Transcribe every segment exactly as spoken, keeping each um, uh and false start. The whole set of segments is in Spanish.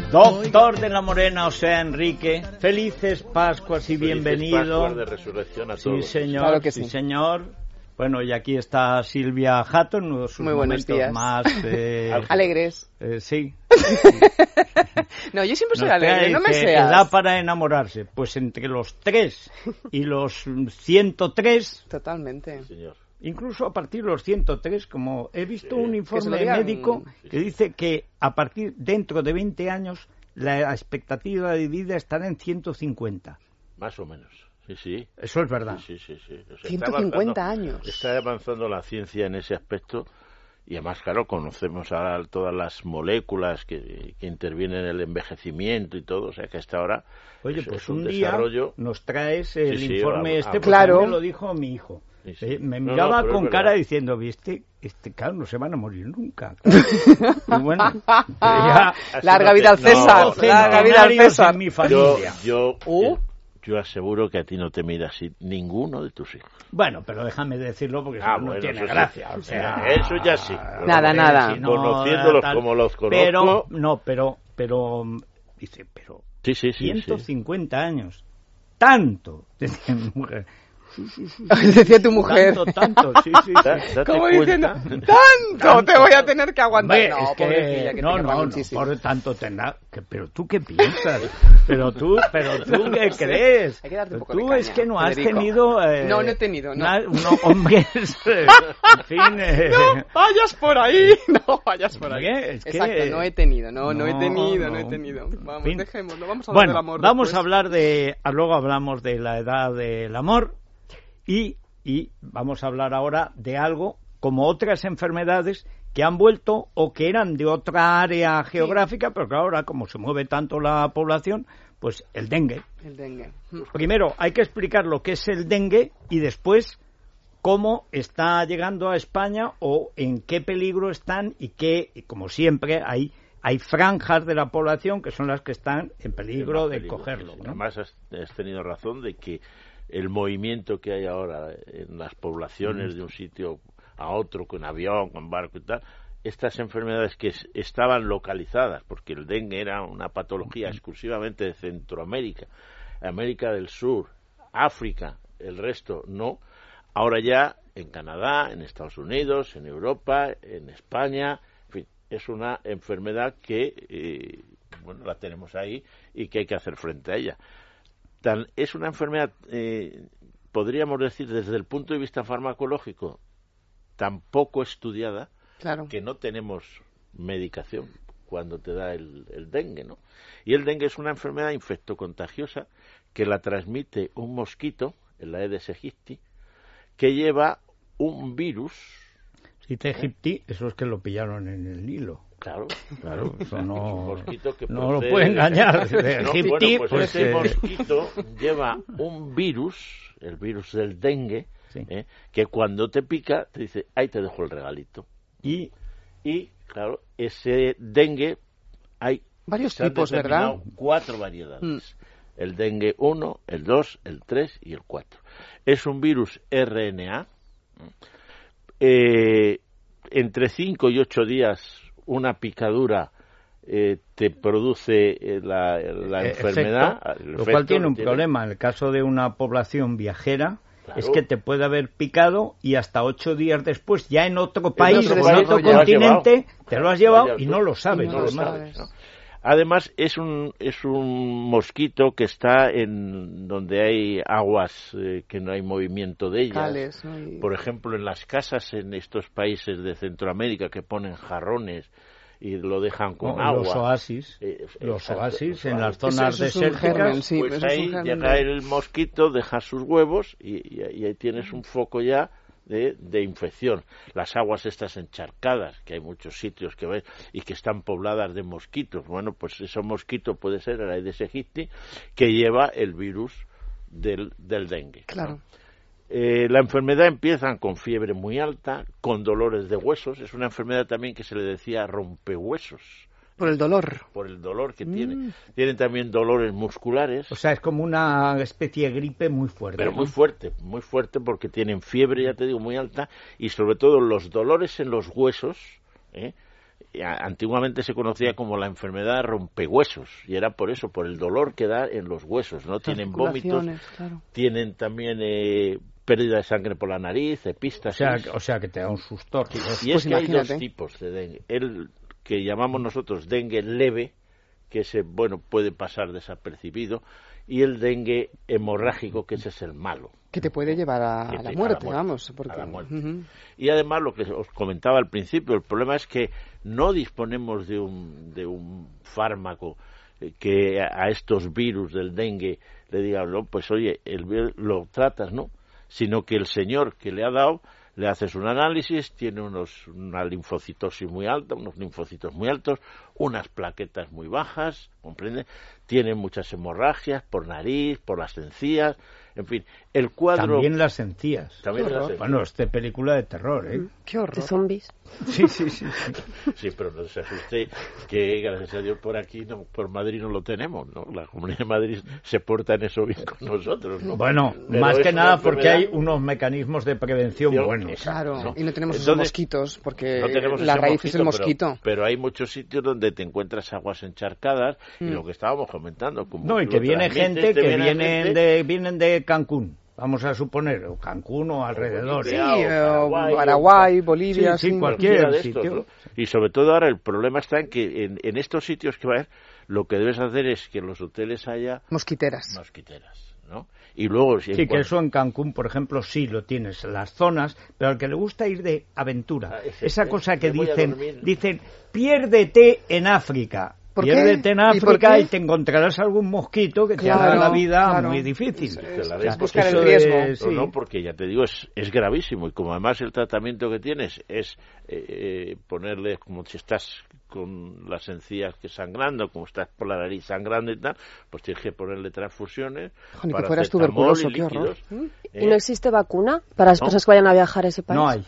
Doctor de la Morena, o sea, Enrique, felices Pascuas y felices bienvenido. Pascuas de resurrección a todos. Sí, señor, claro que sí, sí. señor. Bueno, y aquí está Silvia Hatton, uno de sus Muy buenos momentos días. más... Eh, Alegres. eh, sí. No, yo siempre soy Nos alegre, trae no me que seas. edad para enamorarse. Pues entre los tres y los ciento tres, Totalmente. Señor. incluso a partir de los ciento tres, como he visto Sí. un Que se informe lo digan. médico que dice que a partir dentro de veinte años la expectativa de vida estará en ciento cincuenta. Más o menos. Sí, sí. Eso es verdad. Sí, sí, sí, sí. O sea, ciento está cincuenta avanzando- años. Está avanzando la ciencia en ese aspecto y además, claro, conocemos ahora todas las moléculas que, que intervienen en el envejecimiento y todo, o sea que hasta ahora Oye, es, pues es un, un día desarrollo. nos traes el Sí, sí, informe a- este, a- porque Claro. a mí me lo dijo mi hijo. Sí, sí. Eh, Me No, no, miraba pero es con verdad. cara diciendo, ¿viste? Este, claro, no se van a morir nunca. Y bueno, ya Así Larga no te- vida al no, César, no, larga vida al centenarios César. en mi Yo, familia. yo, Uh. yo aseguro que a ti no te mira así ninguno de tus hijos. Bueno, pero déjame decirlo porque Ah, eso no bueno, tiene eso sí. gracia. O sea, Eso ya sí. Nada, eh, nada. si no, Conociéndolos tal. como los conozco. Pero, no, pero, pero, dice, pero Sí, sí, sí. ciento sí. cincuenta años. Tanto. Decía mi mujer. Decía tu mujer. Tanto, tanto, sí, sí, Da- sí. date Como cuenta. diciendo, tanto te voy a tener que aguantar. Hombre, no, es que- pobrecilla, que no, te querrá no, no, muchísimo. por tanto tendrá, que, pero tú qué piensas, pero tú, pero tú qué crees, Hay que darte un poco tú de es caña, que no has Federico. tenido, eh, No, no he tenido, no. na- no, hombres, eh, en fin, eh, No vayas por ahí, no vayas por ahí. Oye, es que- Exacto, no he tenido, no, no, he No, tenido, no, no. he tenido. Vamos, En fin. dejémoslo, vamos a hablar bueno, del amor vamos después. a hablar de, ah, luego hablamos de la edad del amor y, y vamos a hablar ahora de algo como otras enfermedades que han vuelto o que eran de otra área geográfica, pero que ahora como se mueve tanto la población, pues el dengue. El dengue. Primero hay que explicar lo que es el dengue y después cómo está llegando a España o en qué peligro están y qué, y como siempre, hay, hay franjas de la población que son las que están en peligro Más de peligro, cogerlo, sí. ¿no? Además, has, has tenido razón de que el movimiento que hay ahora en las poblaciones de un sitio a otro, con avión, con barco y tal, estas enfermedades que es- estaban localizadas, porque el dengue era una patología exclusivamente de Centroamérica, América del Sur, África, el resto no, ahora ya en Canadá, en Estados Unidos, en Europa, en España, en fin, es una enfermedad que, eh, bueno, la tenemos ahí y que hay que hacer frente a ella. Tan, es una enfermedad, eh, podríamos decir, desde el punto de vista farmacológico, tan poco estudiada, Claro. que no tenemos medicación cuando te da el, el dengue, ¿no? Y el dengue es una enfermedad infectocontagiosa que la transmite un mosquito, el Aedes aegypti, que lleva un virus. Si te egipti, eso es que lo pillaron en el Nilo. Claro, claro, Eso es no- un mosquito que no lo procede puede de- engañar. De No, egipti, bueno, pues, pues, ese eh, mosquito lleva un virus, el virus del dengue, Sí. ¿eh? que cuando te pica te dice, ahí te dejo el regalito. Y Y, claro, ese dengue hay Varios se han tipos, determinado ¿verdad? cuatro variedades. Mm. El dengue uno, el dos, el tres y el cuatro. Es un virus R N A. Eh, entre cinco y ocho días una picadura eh, te produce eh, la, la eh, enfermedad. efecto, el lo efecto cual tiene lo un problema. En el caso de una población viajera, Claro. es que te puede haber picado y hasta ocho días después, ya en otro país otro o en país otro te lo has continente, llevado. te lo has Claro, llevado ya y tú- no lo sabes. no no lo además. sabes, ¿no? Además, es un, es un mosquito que está en donde hay aguas eh, que no hay movimiento de ellas. Cales, ¿no? Y- Por ejemplo, en las casas en estos países de Centroamérica que ponen jarrones y lo dejan con No, agua. los oasis, Eh, los exacto, oasis los en oasis. las zonas Eso- eso es un desérticas. germen, sí, Pues eso es un ahí germen llega de- el mosquito, deja sus huevos y, y- y ahí tienes un foco ya de, de infección. Las aguas estas encharcadas, que hay muchos sitios que ves y que están pobladas de mosquitos. Bueno, pues ese mosquito puede ser el Aedes aegypti que lleva el virus del, del dengue. Claro. ¿no? Eh, la enfermedad empieza con fiebre muy alta, con dolores de huesos. Es una enfermedad también que se le decía rompehuesos. Por el dolor. Por el dolor que Mm. tiene. Tienen también dolores musculares. O sea, es como una especie de gripe muy fuerte. Pero ¿no? muy fuerte, muy fuerte porque tienen fiebre, ya te digo, muy alta y sobre todo los dolores en los huesos, ¿eh? antiguamente se conocía como la enfermedad rompehuesos, y era por eso, por el dolor que da en los huesos, ¿no? Tienen vómitos, claro. tienen también eh, pérdida de sangre por la nariz, epístasis. O sea, o sea que te da un sustor. Y pues es que imagínate. hay dos tipos de dengue. El que llamamos nosotros dengue leve, que ese, bueno, puede pasar desapercibido, y el dengue hemorrágico, que ese es el malo. Que te puede llevar a, Que a, te- la muerte, a vamos. Porque... a la muerte. Uh-huh. Y además, lo que os comentaba al principio, el problema es que no disponemos de un, de un fármaco eh, que a, a estos virus del dengue le diga, no, pues oye, el, vir- lo tratas, ¿no? Sino que el señor que le ha dado, le haces un análisis, tiene unos, una linfocitosis muy alta, unos linfocitos muy altos, unas plaquetas muy bajas, ¿comprende? Tiene muchas hemorragias por nariz, por las encías, en fin, el cuadro... También las encías. También Qué las horror. encías. Bueno, esta película de terror, ¿eh? Qué horror. De zombies. Sí, sí, sí. sí. Sí, pero no se asuste que, gracias a Dios, por aquí, no, por Madrid no lo tenemos, ¿no? La Comunidad de Madrid se porta en eso bien con nosotros, ¿no? Bueno, Pero más es que una nada porque hay enfermedad- unos mecanismos de prevención Yo- buenos. Claro, ¿no? y no tenemos esos Entonces, mosquitos, porque no tenemos la ese raíz es el mosquito, mosquito. Pero, pero hay muchos sitios donde te encuentras aguas encharcadas y Mm. lo que estábamos comentando. Como No, y tú que lo viene transmites, gente te que viene vienen gente- de, vienen de Cancún, vamos a suponer, o Cancún o alrededores. Sí, o eh, Paraguay, Paraguay, Bolivia, Sí, sí, sí. cualquier cualquiera de estos, sitio. ¿no? Y sobre todo ahora el problema está en que en, en estos sitios que va a ir, lo que debes hacer es que en los hoteles haya Mosquiteras. mosquiteras, ¿no? Y luego... Si en Sí, que cuanto- eso en Cancún, por ejemplo, sí lo tienes, las zonas, pero al que le gusta ir de aventura, Ah, ese, esa ¿eh? cosa que Me voy a dicen, dormir. dicen, piérdete en África. ¿Por qué? Piérdete en ¿Y por África qué? y te encontrarás algún mosquito que te Claro, hará la vida claro. muy difícil. Es- Te la es des buscar el eso riesgo. es- No, sí. no, porque ya te digo, es, es gravísimo. Y como además el tratamiento que tienes es eh, eh, ponerle como si estás con las encías que sangrando, como estás por la nariz sangrando y tal, pues tienes que ponerle transfusiones. Jo, ni que para fueras paracetamol tuberculoso, y qué horror. líquidos, ¿Y ¿eh? no existe vacuna para las No. personas que vayan a viajar a ese país? No hay.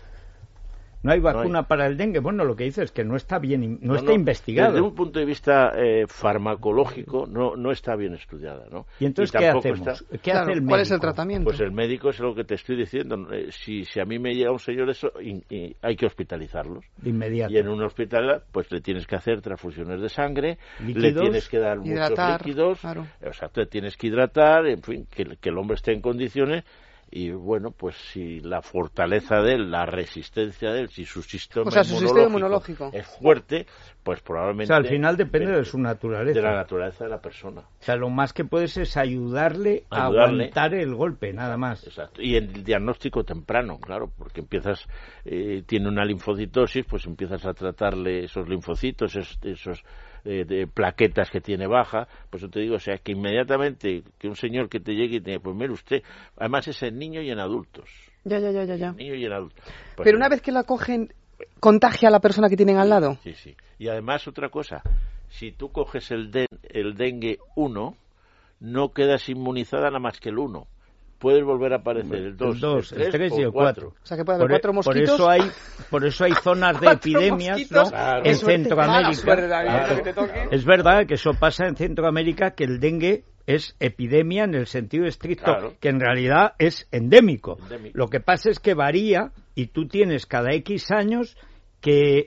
No hay vacuna hay. para el dengue. Bueno, lo que dice es que no está bien, in- no, No, está no, investigado. Desde un punto de vista eh, farmacológico no, no está bien estudiada, ¿no? ¿Y entonces qué tampoco hacemos? está- ¿Qué Claro, hace el médico? ¿cuál es el tratamiento? Pues el médico es lo que te estoy diciendo. eh, si, si a mí me llega un señor eso, y- y hay que hospitalizarlos. De inmediato. Y en un hospital, pues le tienes que hacer transfusiones de sangre, le Líquidos, tienes que dar hidratar, muchos líquidos, claro. o sea, te tienes que hidratar, en fin, que, que el hombre esté en condiciones. Y bueno, pues si la fortaleza de él, la resistencia de él, si su sistema, O sea, su sistema inmunológico inmunológico. es fuerte, pues O probablemente... sea, al final depende de su naturaleza. De la naturaleza de la persona. O sea, lo más que puedes es ayudarle a Ayudarle. aguantar el golpe, nada más. Exacto. Y el diagnóstico temprano, claro, porque empiezas, eh, tiene una linfocitosis, pues empiezas a tratarle esos linfocitos, esos, esos eh, de plaquetas que tiene baja, pues yo te digo, o sea, que inmediatamente que un señor que te llegue y te diga, pues mire usted, además es en niños y en adultos, Ya, ya, ya, ya, ya. niños y en adultos. Pues, Pero una vez que la cogen, ¿contagia a la persona que tienen al lado? Sí, sí. Y además otra cosa, si tú coges el, den- el dengue uno, no quedas inmunizada nada más que el uno. Puedes volver a aparecer el dos, el dos, el tres, el tres o y el el cuatro. cuatro. O sea, que puede haber Por, e- cuatro por mosquitos. eso hay, por eso hay zonas de Cuatro epidemias, mosquitos. ¿no? Claro. En Qué suerte. Mala Centroamérica. suerte, David, Claro. que te toque. Es verdad que eso pasa en Centroamérica, que el dengue es epidemia en el sentido estricto, Claro. que en realidad es endémico. Endémico. Lo que pasa es que varía y tú tienes cada X años que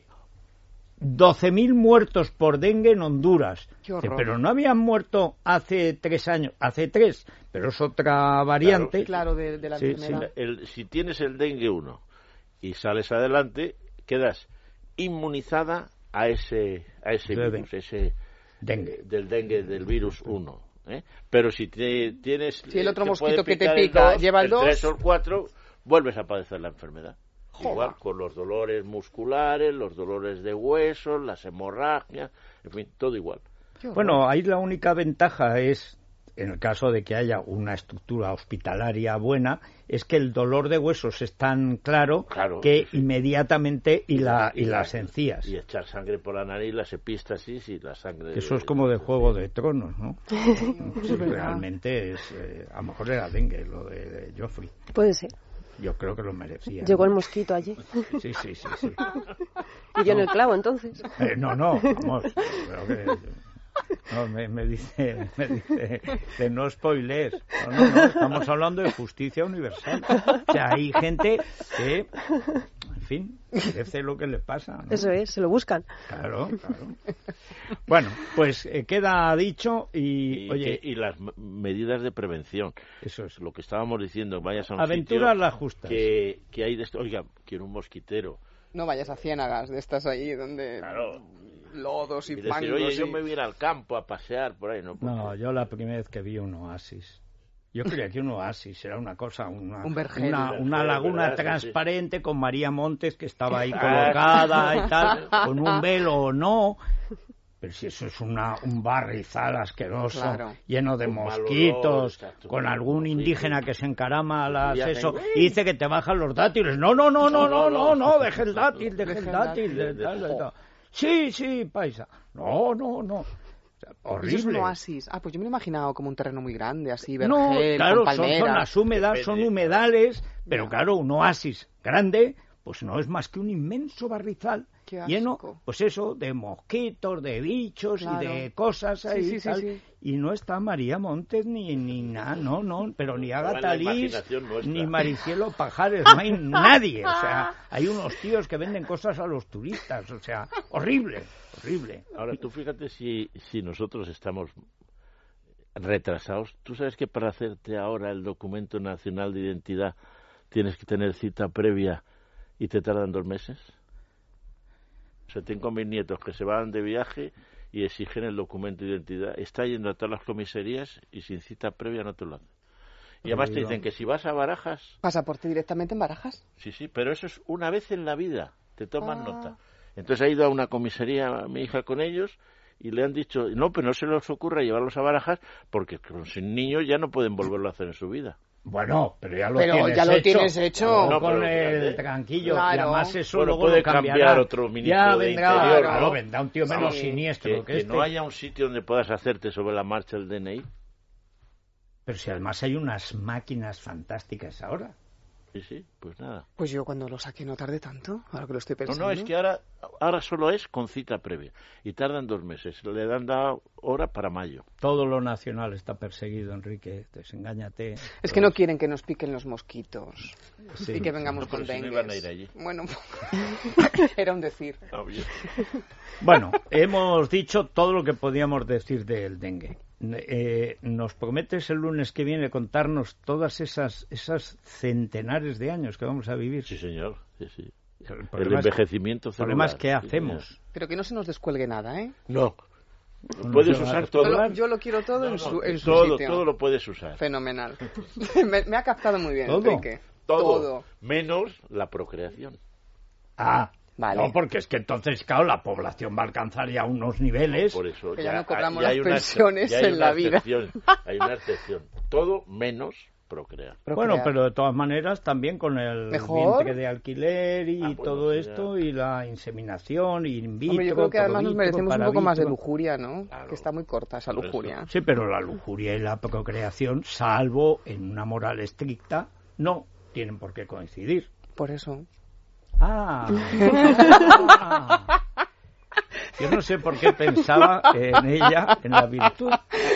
doce mil muertos por dengue en Honduras. Qué horror. Pero no habían muerto hace tres años, hace tres, pero es otra variante. Claro, de, de la Sí, enfermedad. El- si tienes el dengue uno y sales adelante, quedas inmunizada a ese a ese Debe. virus, ese Dengue. eh, del dengue del virus uno. ¿eh? Pero si te, tienes Si el otro te mosquito puede que te picar el pica dos, lleva el dos. tres o el cuatro, vuelves a padecer la enfermedad. Joder. Igual con los dolores musculares, los dolores de huesos, las hemorragias, en fin, todo igual. Qué horror. Bueno, ahí la única ventaja es, en el caso de que haya una estructura hospitalaria buena, es que el dolor de huesos es tan claro, Claro, que sí, sí. inmediatamente y, la, y las encías. Y echar sangre por la nariz, las epístasis y la sangre... Que Eso de- es como de Juego de Tronos, ¿no? Sí, es verdad. realmente es, eh, a lo mejor era dengue lo de, de Joffrey. Puede ser. Yo creo que lo merecía. Llegó el ¿no? mosquito allí. Sí, sí, sí, sí. Y dio en el clavo, entonces. Eh, no, no, vamos. Creo que, no, me, me dice, me dice de no spoilers. No, no, no, estamos hablando de justicia universal. O sea, hay gente que, en fin, merece lo que le pasa, ¿no? Eso es, se lo buscan. Claro, claro. Bueno, pues eh, queda dicho y, Y, oye, que- y las m- medidas de prevención. eso es. Lo que estábamos diciendo, vayas a un Aventuras sitio las justas. que, que hay de esto. Oiga, quiero un mosquitero. No vayas a Ciénagas, de estas ahí donde Claro. lodos y, Y decir, fangos. oye, yo y- me voy a ir al campo a pasear por ahí. No, No, yo la primera vez que vi un oasis. Yo creía que un oasis era una cosa, una, Un vergel. una, Un una vergel, laguna ¿verdad? Sí, transparente con María Montes que estaba ahí Ah, colocada y tal, con un velo o no. Pero si eso es una, un barrizal asqueroso, Claro. lleno de Un mal olor, mosquitos, exacto, con con algún mosquitos. indígena que se encarama a las Y hacen, eso ¡uy! y dice que te bajan los dátiles. No, no, no, no, no, no, no, deje el dátil, deje el Deje el dátil. dátil. de tal, de tal. Sí, sí, paisa. No, no, no. O sea, Eso es un horrible. oasis. Ah, pues yo me lo he imaginado como un terreno muy grande, así, No, vergel, claro, con son, son palmeras. las humedades, son Depende. humedales, pero claro, un oasis grande, pues no es más que un inmenso barrizal Qué asco. lleno, pues eso, de mosquitos, de bichos Claro. y de cosas Sí, ahí sí, y sí, tal. sí. Y no está María Montes ni, ni nada, no, no, pero ni Estaba en Agatha la Liz, imaginación nuestra. ni Maricielo Pajares, no hay nadie, o sea, hay unos tíos que venden cosas a los turistas, o sea, horrible, horrible. Ahora, tú fíjate si, si nosotros estamos retrasados. ¿Tú sabes que para hacerte ahora el documento nacional de identidad tienes que tener cita previa y te tardan dos meses? O sea, tengo mis nietos que se van de viaje y exigen el documento de identidad. Está yendo a todas las comisarías y sin cita previa no te lo hacen. Y además te dicen que si vas a Barajas, ¿Pasaporte directamente en Barajas? sí, sí, pero eso es una vez en la vida, te toman Ah. nota. Entonces ha ido a una comisaría mi hija con ellos y le han dicho, no, pero no se les ocurra llevarlos a Barajas porque con sus niños ya no pueden volverlo a hacer en su vida. Bueno, pero ya lo Pero tienes ya lo hecho. tienes hecho. No, No, con pero el fíjate. tranquillo. Y Claro. además eso Bueno, luego puede lo cambiará. cambiar otro ministro ya de vendrá, Interior, claro, ¿no? vendrá un tío menos Sí, siniestro que, que, que este. no haya un sitio donde puedas hacerte sobre la marcha el D N I. Pero si además hay unas máquinas fantásticas ahora. Sí, sí, pues nada. Pues yo cuando lo saqué no tardé tanto, ahora que lo estoy No, pensando. no, es que ahora, ahora solo es con cita previa y tardan dos meses. Le dan dado hora para mayo. Todo lo nacional está perseguido, Enrique. Desengáñate. Es que no quieren que nos piquen los mosquitos Sí. y que vengamos No, con pero si no dengue. iban a ir allí. Bueno, era un decir. Ah, bien. Bueno, hemos dicho todo lo que podíamos decir del dengue. Eh, ¿Nos prometes el lunes que viene contarnos todas esas esas centenares de años que vamos a vivir? Sí, señor. Sí, sí. El El problema es- envejecimiento El problema es celular. qué Sí, hacemos. Pero que no se nos descuelgue nada, ¿eh? No. No Puedes se va a usar todo. Yo lo, yo lo quiero todo No, en no, su, en su todo, sitio. todo lo puedes usar. Fenomenal. me, me ha captado muy bien, ¿Todo? Enrique. Todo, Todo. menos la procreación. Ah, Vale. no, porque es que entonces, claro, la población va a alcanzar ya unos niveles. Por eso Que ya no hay- cobramos ya hay las una- pensiones ya hay en una la vida. excepción, hay una excepción. Todo menos procrear. Bueno, Procrear. pero de todas maneras también con el Mejor. vientre de alquiler y Ah, bueno, todo sí, esto y la inseminación y in vitro, Hombre, yo creo que además pro nos vitro, merecemos un para poco más de vitro. lujuria, ¿no? Claro. Que está muy corta esa Por eso. lujuria. Sí, pero la lujuria y la procreación, salvo en una moral estricta, no tienen por qué coincidir. Por eso. Ah. Ah. Yo no sé por qué pensaba en ella, en la virtud.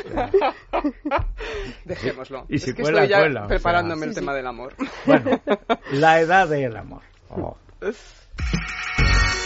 Dejémoslo. Y si es que cuela, estoy ya cuela, o preparándome sea. el tema del amor. Bueno, la edad del amor. Oh.